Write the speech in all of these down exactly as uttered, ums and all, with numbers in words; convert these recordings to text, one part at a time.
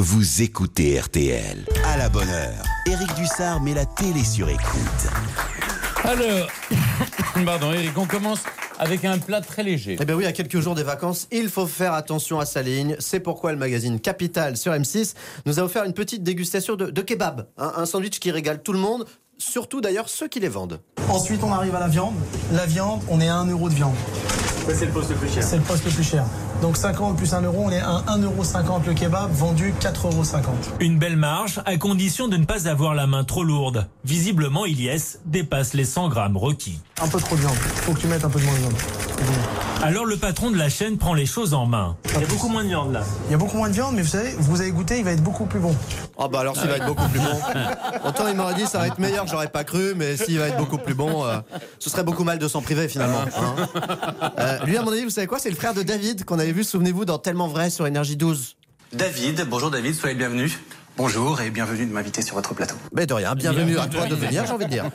vous écoutez R T L. À la bonne heure, Éric Dussard met la télé sur écoute. Alors, pardon Éric, on commence avec un plat très léger. Eh bien oui, à quelques jours des vacances, il faut faire attention à sa ligne. C'est pourquoi le magazine Capital sur M six nous a offert une petite dégustation de, de kebab. Hein, un sandwich qui régale tout le monde, surtout d'ailleurs ceux qui les vendent. Ensuite, on arrive à la viande. La viande, on est à un euro de viande. Ouais, c'est le poste le plus cher. C'est le poste le plus cher. Donc cinquante plus un euro, on est à un euro cinquante le kebab, vendu quatre euros cinquante. Une belle marge, à condition de ne pas avoir la main trop lourde. Visiblement, Ilyes dépasse les cent grammes requis. Un peu trop de viande. Faut que tu mettes un peu de moins de viande. Alors le patron de la chaîne prend les choses en main. Il y a beaucoup moins de viande là. Il y a beaucoup moins de viande, mais vous savez, vous avez goûté, il va être beaucoup plus bon. Ah bah alors s'il va être beaucoup plus bon. Autant il m'aurait dit ça va être meilleur, j'aurais pas cru, mais s'il va être beaucoup plus bon, euh, ce serait beaucoup mal de s'en priver finalement. Hein. Euh, lui à mon avis, vous savez quoi, c'est le frère de David qu'on avait vu, souvenez-vous, dans Tellement Vrai sur Énergie douze. David, bonjour David, soyez le bienvenu. Bonjour et bienvenue de m'inviter sur votre plateau. Mais de rien, bienvenue à toi de venir, j'ai envie de dire.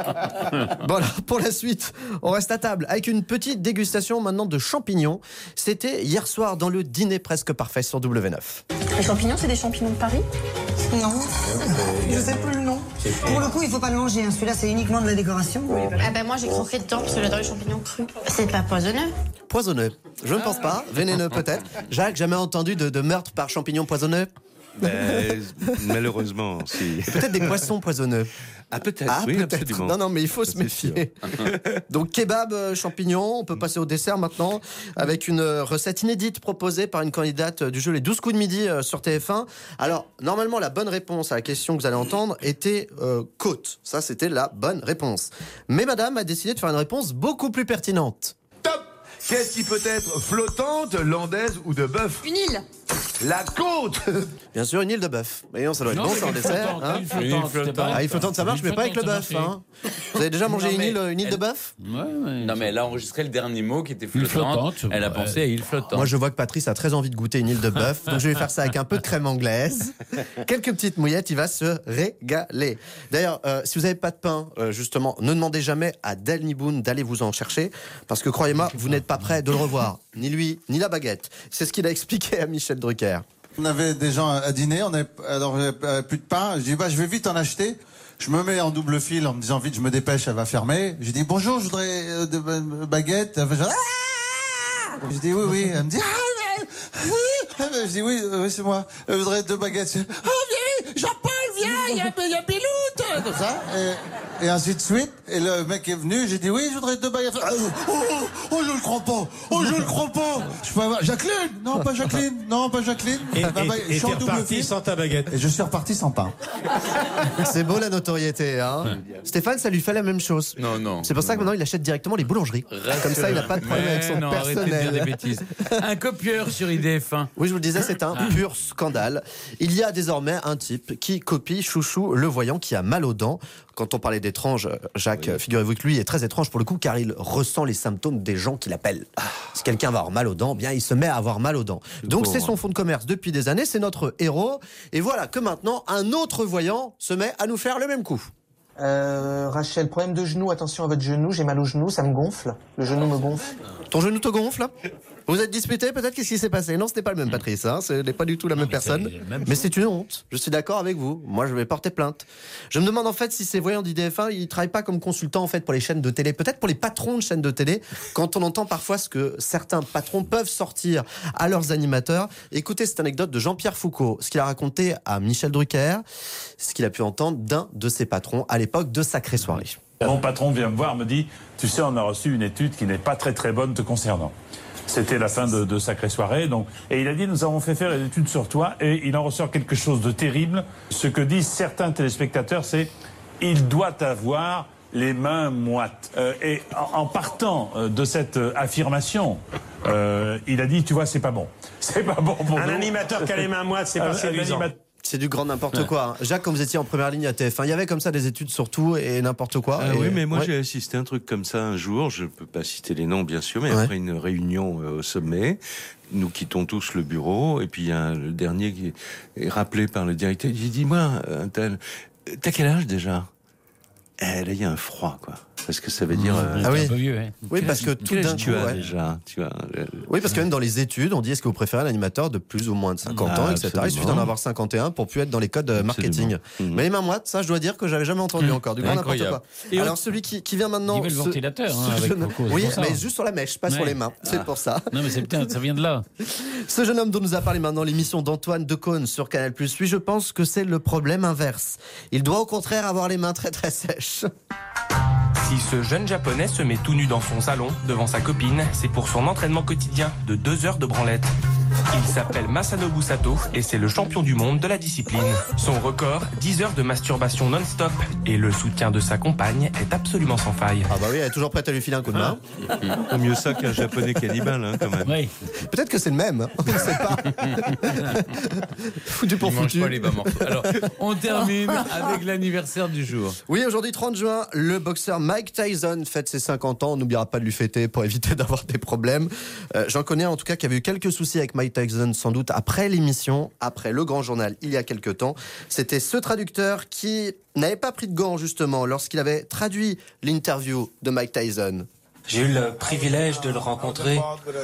Bon alors, pour la suite, on reste à table avec une petite dégustation maintenant de champignons. C'était hier soir dans le dîner presque parfait sur W neuf. Les champignons, c'est des champignons de Paris ? Non, je sais plus le nom. Pour le coup, il faut pas le manger. Hein. Celui-là, c'est uniquement de la décoration. Ah ben moi, j'ai croqué dedans parce que j'adore les champignons crus. C'est pas poisonneux ? Poisonneux, je ne pense pas. Vénéneux peut-être. Jacques, jamais entendu de, de meurtre par champignons poisonneux ? Ben, malheureusement, si. Et peut-être des poissons poisonneux. Ah, peut-être, ah, oui, peut-être. absolument. Non, non, mais il faut ça, se méfier. Donc, kebab, euh, champignons. On peut passer au dessert maintenant avec une euh, recette inédite proposée par une candidate euh, du jeu Les douze coups de midi euh, sur T F un. Alors, normalement, la bonne réponse à la question que vous allez entendre était euh, côte. Ça, c'était la bonne réponse. Mais madame a décidé de faire une réponse beaucoup plus pertinente. Top! Qu'est-ce qui peut être flottante, landaise ou de bœuf? Une île. La côte. Bien sûr, une île de bœuf. Voyons, ça doit être Non, bon, ça en une dessert. flottante, Hein une flottante, c'était pas- Ah, il flottante, ça marche, mais pas avec le bœuf. Hein. Vous avez déjà mangé Non, une mais île, une île elle- de bœuf? Ouais, ouais. Non mais elle a enregistré le dernier mot qui était Île flottante. flottante, Elle a ouais. pensé à île flottante. Moi, je vois que Patrice a très envie de goûter une île de bœuf, donc je vais faire ça avec un peu de crème anglaise, quelques petites mouillettes, il va se régaler. D'ailleurs, euh, si vous n'avez pas de pain, euh, justement, ne demandez jamais à Del Niboun d'aller vous en chercher, parce que croyez-moi, vous n'êtes pas prêt de le revoir, ni lui, ni la baguette. C'est ce qu'il a expliqué à Michel Drucker. On avait des gens à dîner, on avait, alors j'avais plus de pain. Je dis bah je vais vite en acheter. Je me mets en double fil en me disant vite je me dépêche, elle va fermer. Je dis bonjour, je voudrais euh, de euh, baguettes. Elle fait, ah je dis oui oui. Elle me dit ah mais, oui. Je dis oui oui c'est moi. Je voudrais deux baguettes. Oh viens Jean-Paul viens, il y a, il y a Piloute comme ça. Et, et ainsi de suite. Et le mec est venu, j'ai dit oui je voudrais deux baguettes. Oh, oh, oh, oh je le crois pas. Oh je le crois pas. Je peux avoir Jacqueline. Non pas Jacqueline. Non pas Jacqueline. Et, Bah, bah, et, je et suis en t'es double reparti fil. sans ta baguette. Et je suis reparti sans pain. C'est beau la notoriété, hein. Stéphane, ça lui fait la même chose. Non, non. C'est pour ça que maintenant il achète directement les boulangeries. Comme ça, il n'a pas de problème Mais avec son non, arrêtez de dire personnel. des bêtises. Un copieur sur I D F un. Oui, je vous le disais, c'est un pur scandale. Il y a désormais un type qui copie Chouchou le voyant qui a mal aux dents. Quand on parlait d'étrange, Jacques, oui. Figurez-vous que lui est très étrange pour le coup car il ressent les symptômes des gens qui l'appellent. Si quelqu'un va avoir mal aux dents, bien il se met à avoir mal aux dents. Donc c'est son fonds de commerce depuis des années, c'est notre héros. Et voilà que maintenant un autre voyant se met à nous faire le même coup. Euh, Rachel, problème de genou, attention à votre genou, j'ai mal au genou, ça me gonfle. Le genou me gonfle. Ton genou te gonfle? Vous êtes disputé peut-être? Qu'est-ce qui s'est passé? Non, ce n'est pas le même Patrice, hein. Ce n'est pas du tout la Non, même mais personne. c'est même Mais chose. c'est une honte. Je suis d'accord avec vous. Moi, je vais porter plainte. Je me demande en fait si ces voyants d'I D F un, ils ne travaillent pas comme consultants en fait pour les chaînes de télé, peut-être pour les patrons de chaînes de télé. Quand on entend parfois ce que certains patrons peuvent sortir à leurs animateurs. Écoutez cette anecdote de Jean-Pierre Foucault, ce qu'il a raconté à Michel Drucker, ce qu'il a pu entendre d'un de ses patrons à l'époque de Sacrée Soirée. Mon patron vient me voir, me dit « Tu sais, on a reçu une étude qui n'est pas très très bonne te concernant. » C'était la fin de, de Sacrée Soirée. Donc, et il a dit « Nous avons fait faire une étude sur toi et il en ressort quelque chose de terrible. Ce que disent certains téléspectateurs, c'est « Il doit avoir les mains moites. Euh, » Et en, en partant de cette affirmation, euh, il a dit « Tu vois, c'est pas bon. C'est pas bon pour Un nous. » animateur qui a les mains moites, c'est pas Un- un séduisant. animateur- C'est du grand n'importe quoi. Hein. Jacques, quand vous étiez en première ligne à T F un, il y avait comme ça des études sur tout et n'importe quoi. Ah et... oui, mais moi ouais. j'ai assisté à un truc comme ça un jour, je ne peux pas citer les noms bien sûr, mais Ouais. après une réunion euh, au sommet, nous quittons tous le bureau, et puis il y a le dernier qui est rappelé par le directeur, il dit « Dis-moi, un tel, t'as quel âge déjà ?» Eh, là, il y a un froid, quoi. Parce que ça veut dire. Euh, Ah oui. Un peu vieux, ouais. Oui, parce que tout d'un coup. tu as ouais. déjà, tu vois. euh, Oui, parce que même dans les études, on dit est-ce que vous préférez un animateur de plus ou moins de cinquante Ah, ans, et cetera. Il suffit d'en absolument. avoir cinquante et un pour plus être dans les codes euh, marketing. Absolument. Mais les mains moites, ça, je dois dire que j'avais jamais entendu encore. Du grand n'importe Incroyable. quoi. Et Alors on- celui qui, qui vient maintenant. Il veut le ce- ventilateur, hein, ce avec jeune- Coco, c'est Oui, pour ça. mais juste sur la mèche, pas sur Ouais. les mains. C'est Ah. pour ça. Non, mais c'est bien, ça vient de là. Ce jeune homme dont nous a parlé maintenant l'émission d'Antoine Decaune sur Canal plus, lui, je pense que c'est le problème inverse. Il doit au contraire avoir les mains très très sèches. Si ce jeune japonais se met tout nu dans son salon, devant sa copine, c'est pour son entraînement quotidien de deux heures de branlette. Il s'appelle Masanobu Sato et c'est le champion du monde de la discipline. Son record, dix heures de masturbation non-stop. Et le soutien de sa compagne est absolument sans faille. Ah bah oui, elle est toujours prête à lui filer un coup de main. Pas mieux ça qu'un japonais cannibale, hein, quand même. Oui. Peut-être que c'est le même, hein. On ne sait pas. Foutu pour Il mange foutu. pas les bas morceaux. Alors, on termine avec l'anniversaire du jour. Oui, aujourd'hui trente juin, le boxeur Mike Tyson fête ses cinquante ans. On n'oubliera pas de lui fêter pour éviter d'avoir des problèmes. Euh, J'en connais en tout cas qui avait eu quelques soucis avec Mike Tyson, sans doute après l'émission, après le grand journal, il y a quelques temps. C'était ce traducteur qui n'avait pas pris de gants justement lorsqu'il avait traduit l'interview de Mike Tyson. J'ai eu le privilège de le rencontrer.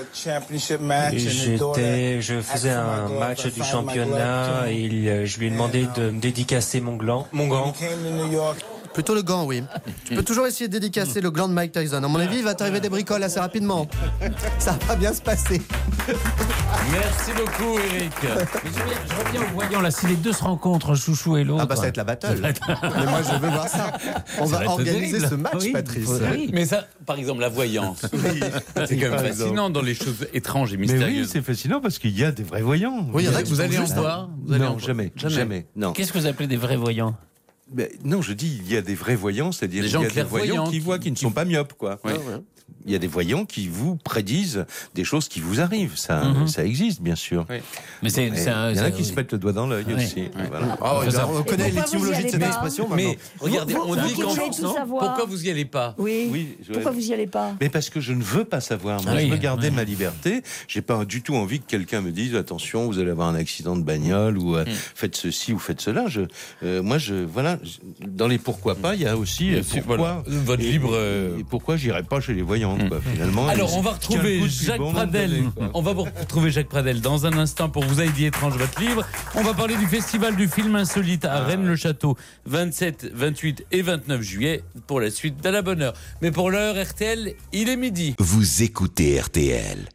J'étais, je faisais un match du championnat et il- je lui ai demandé de me dédicacer mon gland, mon gant. Plutôt le gant, oui. Tu peux toujours essayer de dédicacer le gland de Mike Tyson. À mon avis, il va t'arriver des bricoles assez rapidement. Ça va bien se passer. Merci beaucoup, Eric. Mais je reviens, je reviens au voyant, là, si les deux se rencontrent, Chouchou et l'autre. Ah bah ça va être la battle. Mais moi je veux voir ça. On Ça va va être organiser terrible. ce match, Oui, Patrice. faut- oui. Mais ça, par exemple, la voyance. C'est quand même Par fascinant exemple. dans les choses étranges et Mais oui, mystérieuses. c'est fascinant parce qu'il y a des vrais voyants. Oui, il y en a qui Vous sont allez en juste- voir Vous allez Non, en- jamais, Jamais. jamais, non. Qu'est-ce que vous appelez des vrais voyants? Ben, non, je dis, il y a des vrais voyants, c'est-à-dire Des qu'il gens y a des clairvoyants voyants qui, qui- voient, qui ne qui- sont pas myopes, quoi. Ouais. Il y a des voyants qui vous prédisent des choses qui vous arrivent. Ça, Mhm. ça existe, bien sûr. Oui. Mais c'est, Et c'est un- il y en a c'est- qui se mettent le doigt dans l'œil Ouais. aussi. Voilà. Oh, Enfin, ça- on connaît pourquoi l'étymologie vous y de cette allez expression Mais maintenant. regardez, Vous- on vous dit qui qu'en voulez tout savoir. Pourquoi vous y allez pas Oui. Oui, je- Pourquoi vous y allez pas? Mais parce que je ne veux pas savoir. Moi, Ah je oui, veux garder ouais. ma liberté. J'ai pas du tout envie que quelqu'un me dise attention, vous allez avoir un accident de bagnole ou euh, faites ceci ou faites cela. Je, euh, moi, je voilà. je- Dans les pourquoi pas, il y a aussi euh, sûr, pourquoi. voilà. Votre et- libre, et- euh, Et pourquoi j'irais pas chez les voyants, quoi, finalement. Alors, Et on va je tiens le retrouver coup depuis Jacques bon nombre Pradel. d'années, quoi. On va vous retrouver Jacques Pradel dans un instant pour vous aider étrange votre livre. On va parler du festival du film insolite à Rennes-le-Château, vingt-sept, vingt-huit et vingt-neuf juillet pour la suite d'À la bonne heure. Mais pour l'heure, R T L, il est midi. Vous écoutez R T L.